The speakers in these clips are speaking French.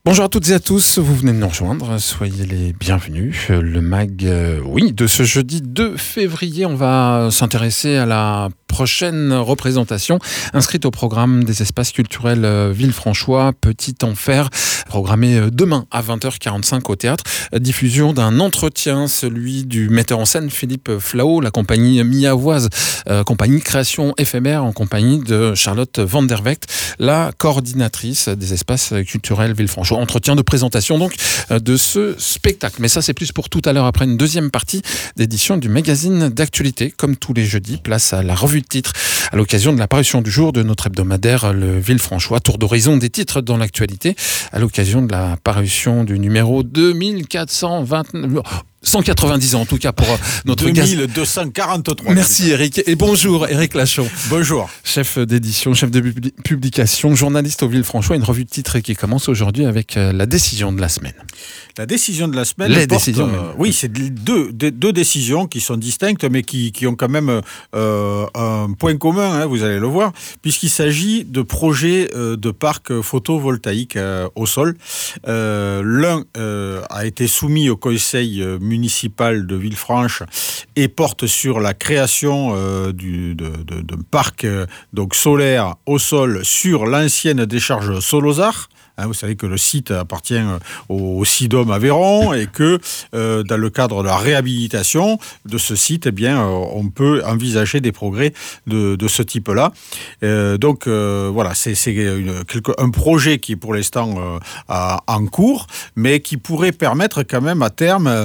Bonjour à toutes et à tous, vous venez de nous rejoindre, soyez les bienvenus. Le MAG, de ce jeudi 2 février, on va s'intéresser à la prochaine représentation inscrite au programme des espaces culturels Villefranchois, Petit Enfer, programmé demain à 20h45 au théâtre. Diffusion d'un entretien, celui du metteur en scène Philippe Flao, la compagnie Miavoise, compagnie création éphémère en compagnie de Charlotte Van der Vecht, la coordinatrice des espaces culturels Villefranchois. Entretien de présentation donc de ce spectacle. Mais ça, c'est plus pour tout à l'heure, après une deuxième partie d'édition du magazine d'actualité. Comme tous les jeudis, place à la revue de titres à l'occasion de la parution du jour de notre hebdomadaire Le Villefranchois. Tour d'horizon des titres dans l'actualité à l'occasion de la parution du numéro 190 ans en tout cas pour notre 2243. Merci Eric et bonjour Eric Lachon. Bonjour. Chef d'édition, chef de publication, journaliste au Villefranchois. Une revue de titres qui commence aujourd'hui avec la décision de la semaine. La décision de la semaine. Les décisions. Oui, c'est deux décisions qui sont distinctes mais qui ont quand même un point commun, vous allez le voir, puisqu'il s'agit de projets de parcs photovoltaïques au sol. L'un a été soumis au conseil municipal de Villefranche et porte sur la création d'un parc donc solaire au sol sur l'ancienne décharge Solozar. Vous savez que le site appartient au SIDOM Aveyron et que dans le cadre de la réhabilitation de ce site, on peut envisager des progrès de ce type-là. Voilà, c'est un projet qui est pour l'instant en cours, mais qui pourrait permettre quand même à terme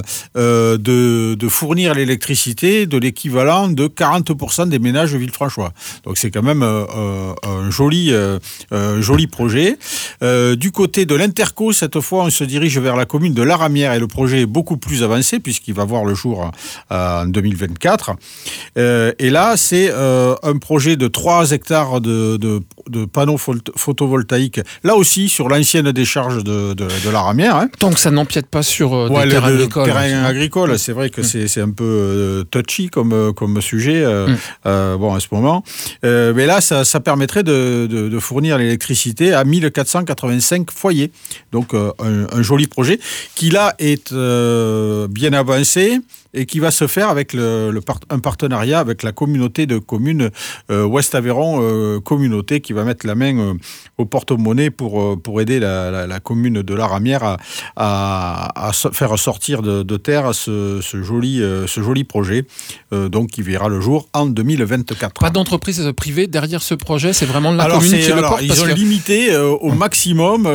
de fournir l'électricité de l'équivalent de 40% des ménages villefranchois. Donc c'est quand même un joli projet. Du côté de l'Interco, cette fois, on se dirige vers la commune de Laramière et le projet est beaucoup plus avancé puisqu'il va voir le jour en 2024. Et là, c'est un projet de 3 hectares de panneaux photovoltaïques, là aussi sur l'ancienne décharge de Laramière. Tant que ça n'empiète pas sur des terrains agricoles. Terrain agricole, c'est vrai que c'est un peu touchy comme sujet en ce moment. Mais là, ça permettrait de fournir l'électricité à 1485 foyers. Donc un joli projet qui là est bien avancé et qui va se faire avec un partenariat avec la communauté de communes Ouest Aveyron communauté qui va mettre la main au porte-monnaie pour aider la commune de Laramière à faire sortir de terre ce joli projet donc qui verra le jour en 2024. Pas d'entreprise privée derrière ce projet, c'est vraiment la commune qui le porte. Ils ont limité au maximum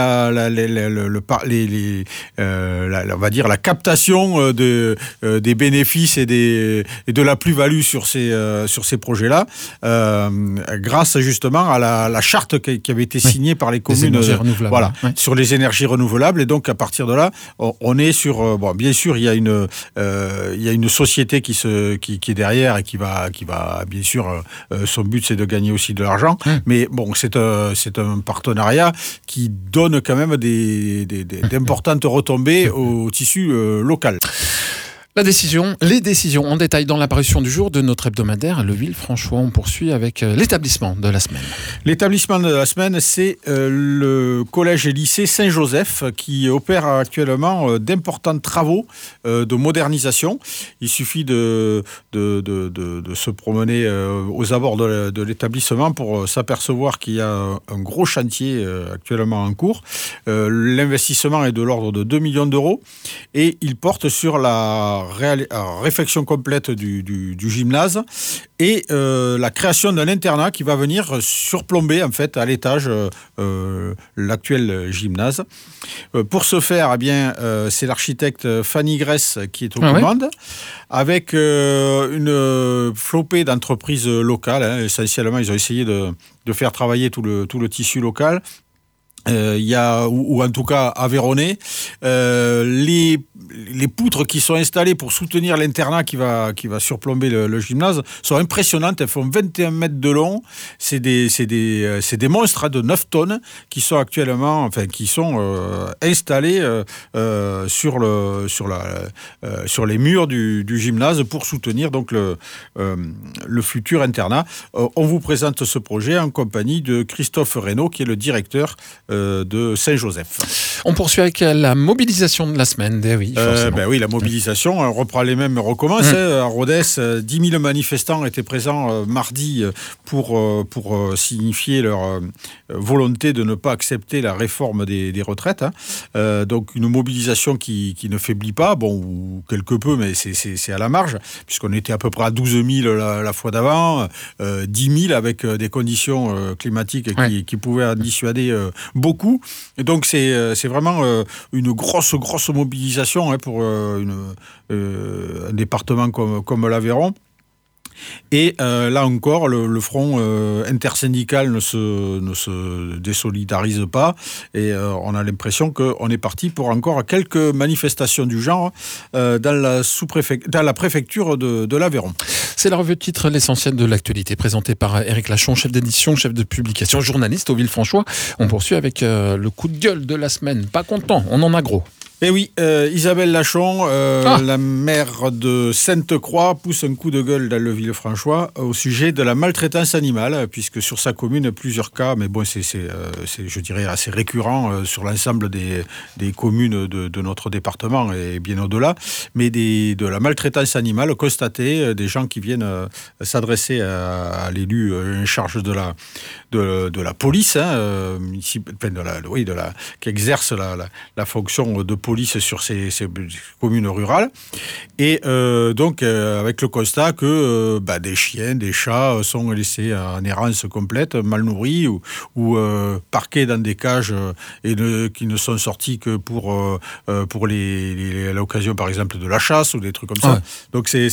on va dire la captation des bénéfices et de la plus-value sur ces projets-là, grâce justement à la charte qui avait été signée par les communes sur les énergies renouvelables. Et donc à partir de là, on est sur bien sûr il y a une société qui est derrière et qui va bien sûr son but c'est de gagner aussi de l'argent, mais bon c'est un partenariat qui donne quand même d'importantes retombées au tissu local. Les décisions en détail dans l'apparition du jour de notre hebdomadaire Le Villefranchois. On poursuit avec l'établissement de la semaine. L'établissement de la semaine, c'est le collège et lycée Saint-Joseph qui opère actuellement d'importants travaux de modernisation. Il suffit de se promener aux abords de l'établissement pour s'apercevoir qu'il y a un gros chantier actuellement en cours. L'investissement est de l'ordre de 2 millions d'euros et il porte sur la réfection complète du gymnase et la création d'un internat qui va venir surplomber en fait à l'étage l'actuel gymnase. Pour ce faire, c'est l'architecte Fanny Gress qui est aux commandes, avec une flopée d'entreprises locales. Essentiellement, ils ont essayé de faire travailler tout le tissu local. Il y a, ou en tout cas aveyronnais, les poutres qui sont installées pour soutenir l'internat qui va surplomber le gymnase sont impressionnantes. Elles font 21 mètres de long. C'est des monstres de 9 tonnes qui sont actuellement, installés sur les murs du gymnase pour soutenir donc le futur internat. On vous présente ce projet en compagnie de Christophe Reynaud, qui est le directeur de Saint-Joseph. On poursuit avec la mobilisation de la semaine. Oui, oui, la mobilisation, on reprend les mêmes, recommence. À Rodez, 10 000 manifestants étaient présents mardi pour signifier leur volonté de ne pas accepter la réforme des retraites. Donc une mobilisation qui ne faiblit pas, ou quelque peu, mais c'est à la marge, puisqu'on était à peu près à 12 000 la fois d'avant, 10 000 avec des conditions climatiques qui pouvaient en dissuader beaucoup. Et donc c'est vraiment une grosse mobilisation pour un département comme l'Aveyron. Et là encore, le front intersyndical ne se désolidarise pas et on a l'impression qu'on est parti pour encore quelques manifestations du genre dans la préfecture de l'Aveyron. C'est la revue de titre, l'essentiel de l'actualité, présentée par Éric Lachon, chef d'édition, chef de publication, journaliste au Villefranchois. On poursuit avec le coup de gueule de la semaine. Pas content, on en a gros. Eh oui, Isabelle Lachon, la maire de Sainte-Croix, pousse un coup de gueule dans le Villefranchois au sujet de la maltraitance animale, puisque sur sa commune, plusieurs cas, mais bon, c'est je dirais, assez récurrent sur l'ensemble des communes de notre département et bien au-delà, mais de la maltraitance animale constatée, des gens qui viennent s'adresser à l'élu en charge de la police, qui exerce la fonction de police sur ces communes rurales. Et donc, avec le constat que des chiens, des chats sont laissés en errance complète, mal nourris ou parqués dans des cages et qui ne sont sortis que pour à l'occasion, par exemple, de la chasse ou des trucs comme ça. Ouais. Donc, c'est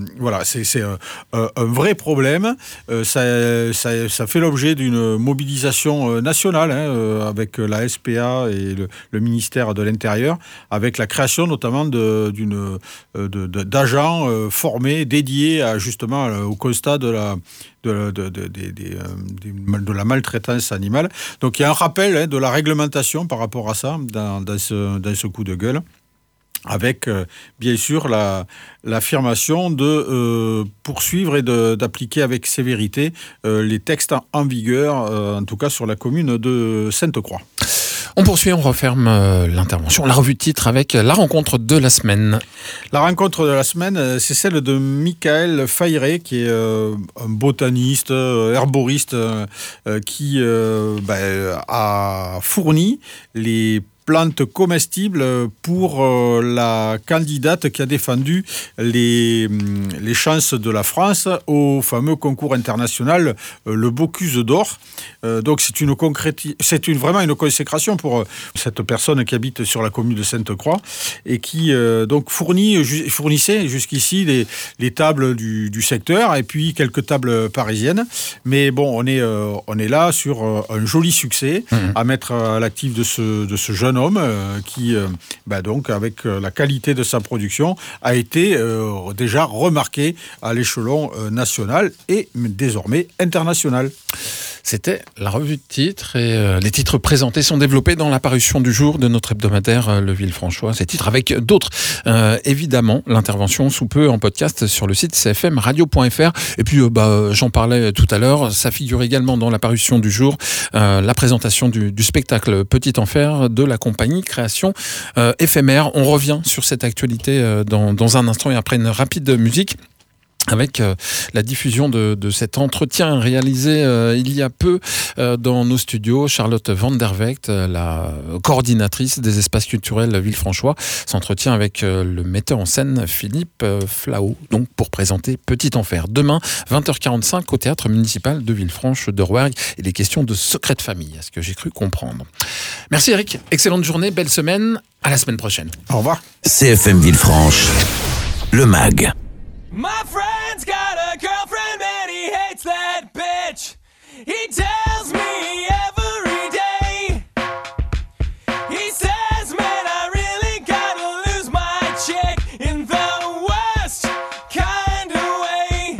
un vrai problème. Ça fait l'objet d'une mobilisation nationale avec la SPA et le ministère de l'Intérieur, avec la création notamment d'agents formés, dédiés justement au constat de la maltraitance animale. Donc il y a un rappel de la réglementation par rapport à ça dans ce coup de gueule, avec bien sûr l'affirmation de poursuivre et d'appliquer avec sévérité les textes en vigueur, en tout cas sur la commune de Sainte-Croix. On poursuit, on referme l'intervention, la revue de titre avec la rencontre de la semaine. La rencontre de la semaine, c'est celle de Michael Fayré, qui est un botaniste, herboriste, qui a fourni les plantes comestibles pour la candidate qui a défendu les chances de la France au fameux concours international le Bocuse d'Or. Donc c'est vraiment une consécration pour cette personne qui habite sur la commune de Sainte-Croix et qui donc fournissait jusqu'ici les tables du secteur et puis quelques tables parisiennes. Mais bon, on est là sur un joli succès à mettre à l'actif de ce jeune homme qui, donc, avec la qualité de sa production, a été déjà remarqué à l'échelon national et désormais international. C'était la revue de titres et les titres présentés sont développés dans la parution du jour de notre hebdomadaire Le Villefranchois. Ces titres avec d'autres, évidemment, l'intervention sous peu en podcast sur le site cfmradio.fr. Et puis, j'en parlais tout à l'heure, ça figure également dans la parution du jour, la présentation du spectacle Petit Enfer de la compagnie Création Éphémère. On revient sur cette actualité dans un instant et après une rapide musique, avec la diffusion de cet entretien réalisé il y a peu dans nos studios. Charlotte Van der Vecht, la coordinatrice des espaces culturels Villefranchois, s'entretient avec le metteur en scène Philippe Flao, donc pour présenter Petit Enfer. Demain, 20h45, au théâtre municipal de Villefranche de Rouergue. Il est question de secret de famille, à ce que j'ai cru comprendre. Merci Eric, excellente journée, belle semaine, à la semaine prochaine. Au revoir. CFM Villefranche, le MAG. My friend's got a girlfriend and he hates that bitch. He tells me every day. He says, man, I really gotta lose my chick in the worst kind of way.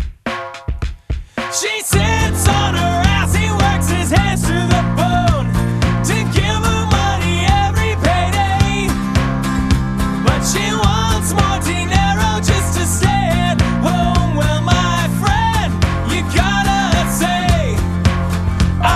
She sits on her ass, he works his hands to the bone to give her money every payday. But she wants more dinero just to stay. Oh, well, my friend, you gotta say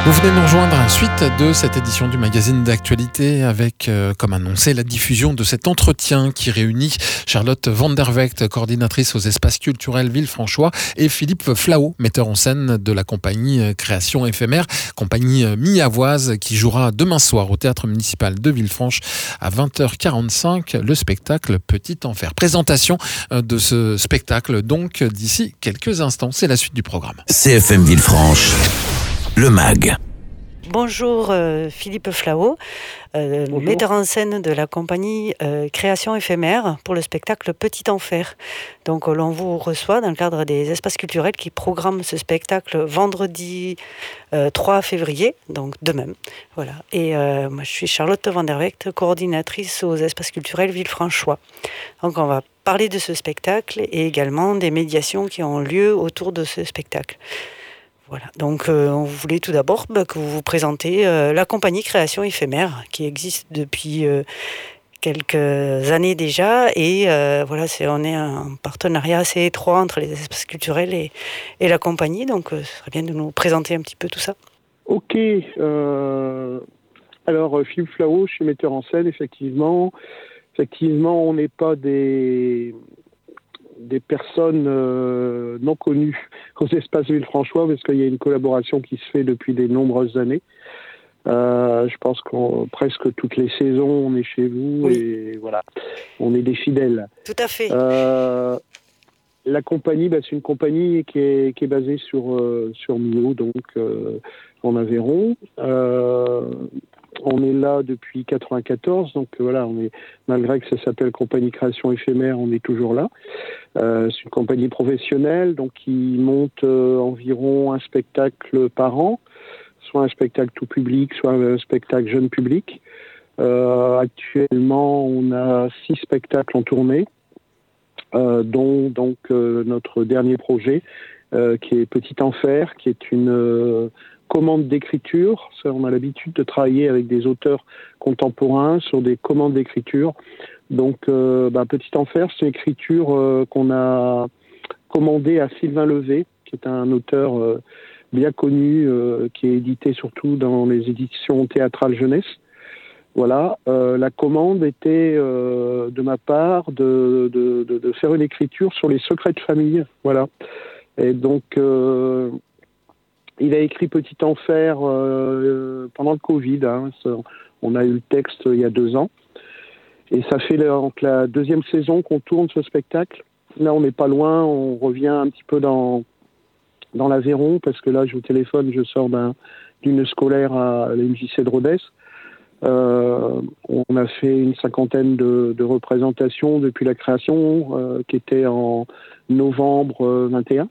Vous venez de nous rejoindre à la suite de cette édition du magazine d'actualité avec, comme annoncé, la diffusion de cet entretien qui réunit Charlotte Van der Wecht, coordinatrice aux espaces culturels Villefranchois, et Philippe Flao, metteur en scène de la compagnie Création Éphémère, compagnie mi-avoise qui jouera demain soir au Théâtre Municipal de Villefranche à 20h45, le spectacle Petit Enfer. Présentation de ce spectacle donc d'ici quelques instants. C'est la suite du programme. CFM Villefranche, le MAG. Bonjour Philippe Flao, metteur en scène de la compagnie Création Éphémère pour le spectacle Petit Enfer. Donc l'on vous reçoit dans le cadre des espaces culturels qui programment ce spectacle vendredi 3 février, donc demain. Voilà. Et moi je suis Charlotte Van der Wecht, coordinatrice aux espaces culturels Villefranchois. Donc on va parler de ce spectacle et également des médiations qui ont lieu autour de ce spectacle. Voilà, donc on voulait tout d'abord que vous vous présentez la compagnie Création Éphémère qui existe depuis quelques années déjà et voilà, on est un partenariat assez étroit entre les espaces culturels et la compagnie, donc ce serait bien de nous présenter un petit peu tout ça. Ok, alors Philippe Flao, je suis metteur en scène, effectivement, on n'est pas des personnes non connues aux espaces Villefranchois parce qu'il y a une collaboration qui se fait depuis de nombreuses années. Je pense que presque toutes les saisons, on est chez vous, oui. Et voilà, on est des fidèles. Tout à fait. La compagnie, c'est une compagnie qui est basée sur Millau, donc en Aveyron. On est là depuis 1994, donc voilà, malgré que ça s'appelle Compagnie Création Éphémère, on est toujours là. C'est une compagnie professionnelle, donc qui monte environ un spectacle par an, soit un spectacle tout public, soit un spectacle jeune public. Actuellement, on a 6 spectacles en tournée, dont donc notre dernier projet, qui est Petit Enfer, qui est une commande d'écriture. Ça, on a l'habitude de travailler avec des auteurs contemporains sur des commandes d'écriture. Donc, Petit Enfer, c'est une écriture qu'on a commandée à Sylvain Levé, qui est un auteur bien connu, qui est édité surtout dans les éditions théâtrales jeunesse. Voilà, la commande était de ma part de faire une écriture sur les secrets de famille. Voilà, et donc il a écrit Petit Enfer pendant le Covid. On a eu le texte il y a 2 ans. Et ça fait la deuxième saison qu'on tourne ce spectacle. Là, on n'est pas loin. On revient un petit peu dans l'Aveyron, parce que là, je vous téléphone, je sors d'une scolaire à l'MJC de Rodez. On a fait une 50aine de représentations depuis la création, qui était en novembre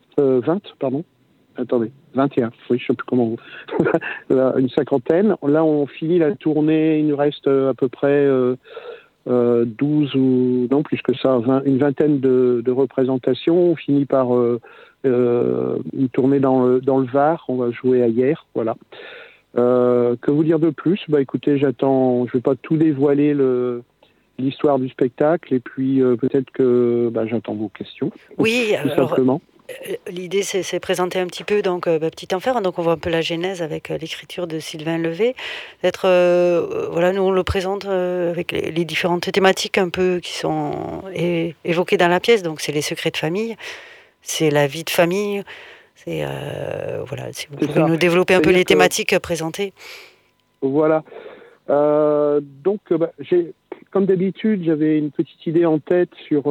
21, oui, je sais plus comment. Une 50aine. Là, on finit la tournée, il nous reste à peu près 12 ou non plus que ça, une vingtaine de représentations. On finit par une tournée dans le Var. On va jouer à Hyères, voilà. Que vous dire de plus ? Écoutez, j'attends. Je vais pas tout dévoiler l'histoire du spectacle, et puis peut-être que j'attends vos questions. Oui, tout simplement. L'idée, c'est présenter un petit peu Petit Enfer. Donc, on voit un peu la genèse avec l'écriture de Sylvain Levé. Voilà, nous on le présente avec les différentes thématiques un peu qui sont évoquées dans la pièce. Donc, c'est les secrets de famille, c'est la vie de famille. C'est voilà, si vous pouvez nous développer un peu les thématiques présentées. Voilà. Donc, j'ai, comme d'habitude, j'avais une petite idée en tête sur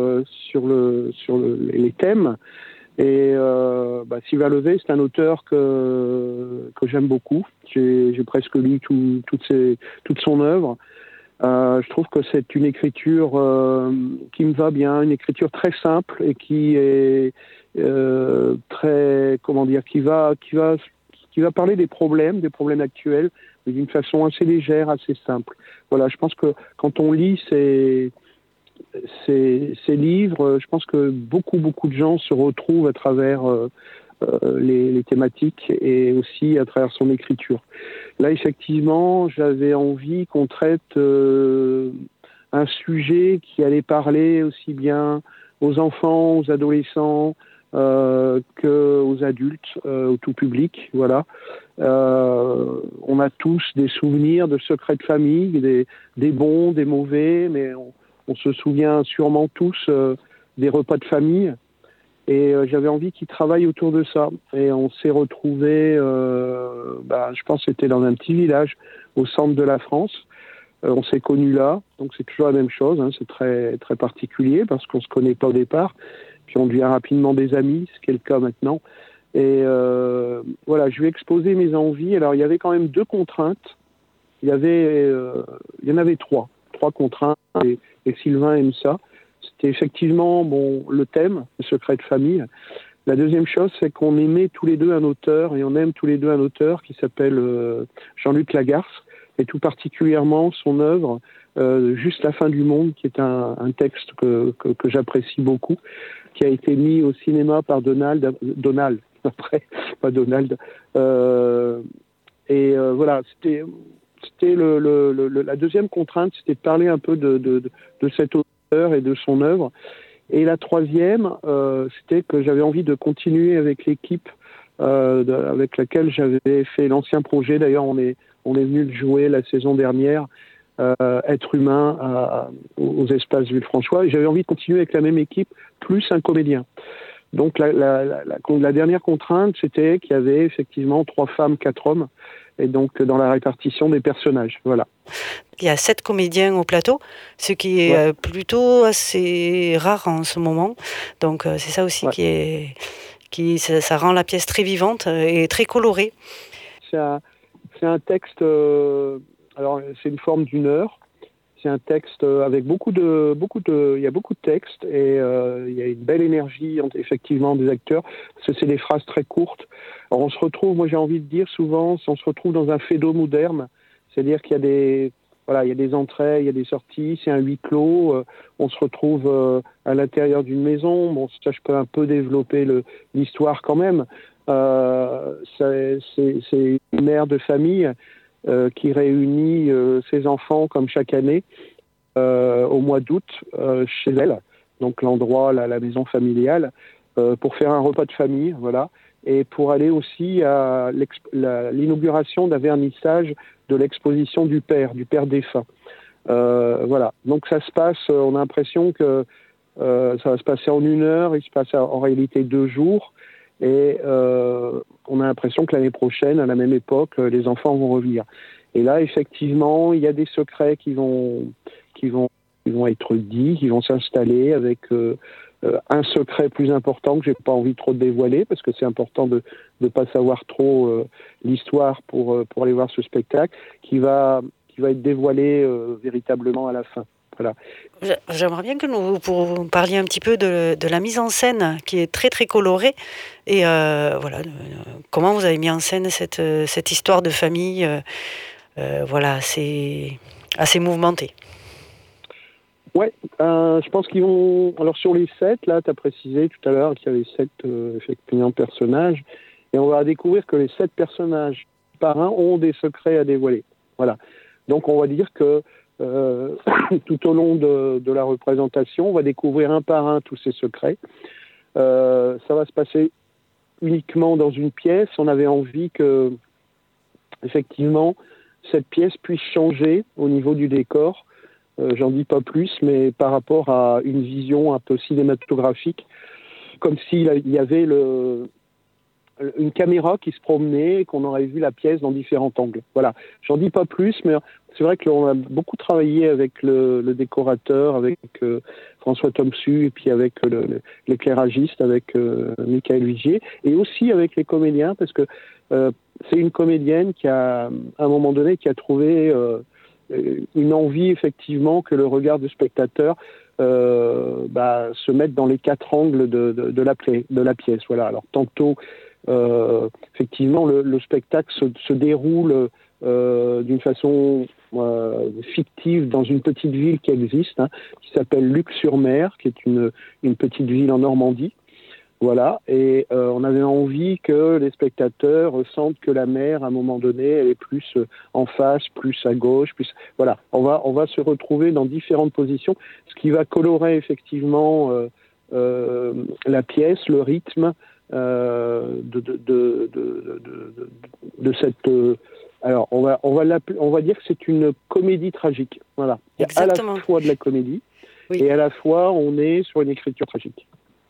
les thèmes. Et Sylvain Levé, c'est un auteur que j'aime beaucoup. J'ai presque lu toute son œuvre. Je trouve que c'est une écriture qui me va bien, une écriture très simple et qui est très, qui va parler des problèmes actuels, mais d'une façon assez légère, assez simple. Voilà, je pense que quand on lit ces livres, je pense que beaucoup de gens se retrouvent à travers les thématiques et aussi à travers son écriture. Là, effectivement, j'avais envie qu'on traite un sujet qui allait parler aussi bien aux enfants, aux adolescents, qu'aux adultes, au tout public. Voilà. On a tous des souvenirs de secrets de famille, des bons, des mauvais, mais on se souvient sûrement tous des repas de famille. Et j'avais envie qu'ils travaillent autour de ça. Et on s'est retrouvés, je pense que c'était dans un petit village au centre de la France. On s'est connus là, donc c'est toujours la même chose. Hein. C'est très, très particulier parce qu'on ne se connaît pas au départ. Puis on devient rapidement des amis, ce qui est le cas maintenant. Et voilà, je lui ai exposé mes envies. Alors il y avait quand même 2 contraintes. Il y en avait 3 contraintes. Et Sylvain aime ça. C'était effectivement le thème, le secret de famille. La deuxième chose, c'est qu'on aimait tous les deux un auteur, et on aime tous les deux un auteur qui s'appelle Jean-Luc Lagarce, et tout particulièrement son œuvre Juste la fin du monde, qui est un texte que j'apprécie beaucoup, qui a été mis au cinéma par Donald, après, pas Donald. Voilà, c'était la deuxième contrainte, c'était de parler un peu de cet auteur et de son œuvre. Et la troisième, c'était que j'avais envie de continuer avec l'équipe avec laquelle j'avais fait l'ancien projet. D'ailleurs, on est venu le jouer la saison dernière, Être humain aux espaces Villefranchois. Et j'avais envie de continuer avec la même équipe, plus un comédien. Donc la dernière contrainte, c'était qu'il y avait effectivement 3 femmes, 4 hommes, et donc dans la répartition des personnages. Voilà. Il y a 7 comédiens au plateau, ce qui est plutôt assez rare en ce moment. Donc c'est ça aussi ça rend la pièce très vivante et très colorée. C'est un texte. Alors c'est une forme d'1 heure. C'est un texte avec il y a beaucoup de textes et il y a une belle énergie effectivement des acteurs. C'est des phrases très courtes. Alors on se retrouve, moi j'ai envie de dire souvent, on se retrouve dans un phédo moderne, c'est-à-dire qu'il y a des entrées, il y a des sorties, c'est un huis clos. On se retrouve à l'intérieur d'une maison. Bon, ça je peux un peu développer l'histoire quand même. C'est une mère de famille qui réunit ses enfants comme chaque année au mois d'août chez elle, donc l'endroit, la maison familiale, pour faire un repas de famille, voilà, et pour aller aussi à l'inauguration d'un vernissage de l'exposition du père défunt. Voilà, donc ça se passe, on a l'impression que ça va se passer en 1 heure, il se passe en réalité 2 jours. Et on a l'impression que l'année prochaine, à la même époque, les enfants vont revenir. Et là, effectivement, il y a des secrets qui vont être dits, qui vont s'installer avec un secret plus important que j'ai pas envie trop de dévoiler, parce que c'est important de ne pas savoir trop l'histoire pour aller voir ce spectacle, qui va être dévoilé véritablement à la fin. Voilà. J'aimerais bien que vous parliez un petit peu de la mise en scène qui est très très colorée et comment vous avez mis en scène cette histoire de famille. Voilà, c'est assez mouvementé. Ouais, je pense qu'ils vont. Alors sur les 7, là, tu as précisé tout à l'heure qu'il y avait 7 effectivement personnages, et on va découvrir que les 7 personnages par un ont des secrets à dévoiler. Voilà. Donc on va dire que tout au long de la représentation, on va découvrir un par un tous ces secrets. Ça va se passer uniquement dans une pièce. On avait envie que, effectivement, cette pièce puisse changer au niveau du décor. J'en dis pas plus, mais par rapport à une vision un peu cinématographique, comme s'il y avait une caméra qui se promenait et qu'on aurait vu la pièce dans différents angles. Voilà, j'en dis pas plus, mais c'est vrai qu'on a beaucoup travaillé avec le décorateur, avec François Thomsu, et puis avec l'éclairagiste, avec Michael Vigier, et aussi avec les comédiens, parce que c'est une comédienne qui a, à un moment donné, qui a trouvé une envie, effectivement, que le regard du spectateur se mette dans les 4 angles de la pièce. Voilà. Alors, tantôt, effectivement, le spectacle se déroule d'une façon fictive dans une petite ville qui existe, qui s'appelle Luc-sur-Mer, qui est une petite ville en Normandie. Voilà, et on avait envie que les spectateurs ressentent que la mer, à un moment donné, elle est plus en face, plus à gauche, plus... Voilà, on va se retrouver dans différentes positions, ce qui va colorer effectivement la pièce, le rythme de cette. Alors, on va dire que c'est une comédie tragique. Voilà. Il y a à Exactement. la fois de la comédie Oui. et à la fois on est sur une écriture tragique.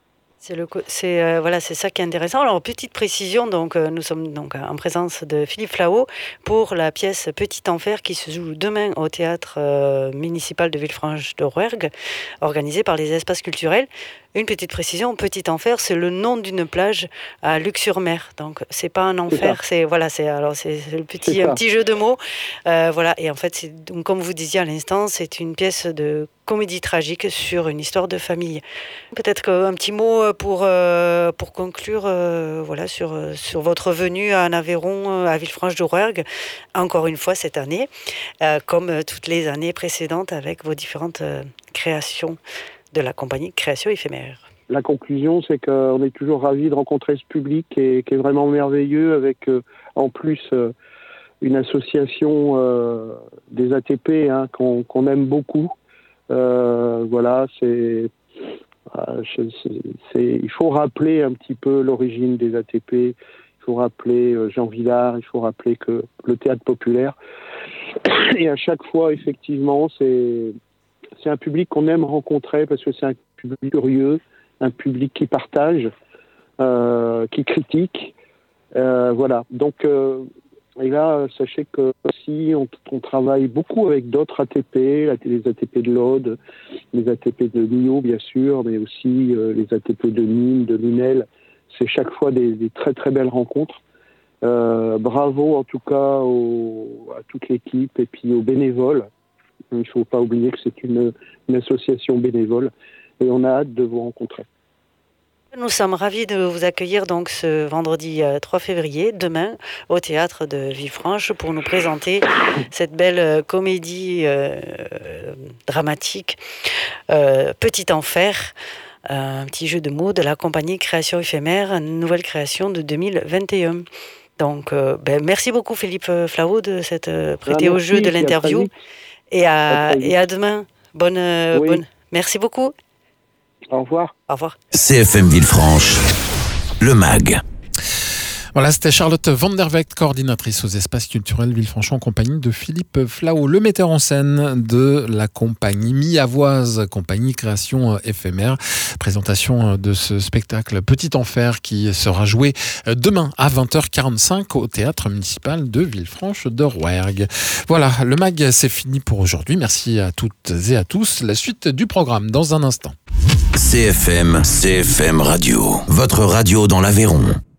C'est ça qui est intéressant. Alors, petite précision, donc, nous sommes donc en présence de Philippe Flao pour la pièce Petit Enfer qui se joue demain au théâtre municipal de Villefranche de Rouergue, organisé par les espaces culturels. Une petite précision, Petit Enfer, c'est le nom d'une plage à Luc-sur-Mer. Donc, c'est pas un enfer, c'est le petit jeu de mots. Voilà, et en fait, donc, comme vous disiez à l'instant, c'est une pièce de comédie tragique sur une histoire de famille. Peut-être qu'un petit mot pour conclure sur votre venue en Aveyron, à Villefranche de Rouergue, encore une fois cette année, comme toutes les années précédentes avec vos différentes créations de la compagnie Création éphémère. La conclusion, c'est qu'on est toujours ravis de rencontrer ce public qui est vraiment merveilleux, avec en plus une association des ATP qu'on aime beaucoup. Voilà, il faut rappeler un petit peu l'origine des ATP, il faut rappeler Jean Villard, il faut rappeler que le théâtre populaire, et à chaque fois, effectivement, c'est un public qu'on aime rencontrer parce que c'est un public curieux, un public qui partage, qui critique. Voilà. Donc, et là, sachez que aussi, on travaille beaucoup avec d'autres ATP, les ATP de l'Aude, les ATP de Millau, bien sûr, mais aussi les ATP de Nîmes, de Lunel. C'est chaque fois des très très belles rencontres. Bravo en tout cas à toute l'équipe et puis aux bénévoles. Il ne faut pas oublier que c'est une association bénévole et on a hâte de vous rencontrer. Nous sommes ravis de vous accueillir donc ce vendredi 3 février, demain, au théâtre de Villefranche pour nous présenter cette belle comédie dramatique, Petit Enfer, un petit jeu de mots de la compagnie Création éphémère, une nouvelle création de 2021. Donc, merci beaucoup Philippe Flao de s'être prêté au jeu de l'interview. Et à demain. Bonne. Merci beaucoup. Au revoir. Au revoir. CFM Villefranche, le MAG. Voilà, c'était Charlotte Van der Wecht, coordinatrice aux espaces culturels Villefranche en compagnie de Philippe Flao, le metteur en scène de la compagnie mi-avoise, compagnie Création éphémère. Présentation de ce spectacle Petit Enfer qui sera joué demain à 20h45 au théâtre municipal de Villefranche de Rouergue. Voilà, le MAG, c'est fini pour aujourd'hui. Merci à toutes et à tous. La suite du programme dans un instant. CFM Radio, votre radio dans l'Aveyron.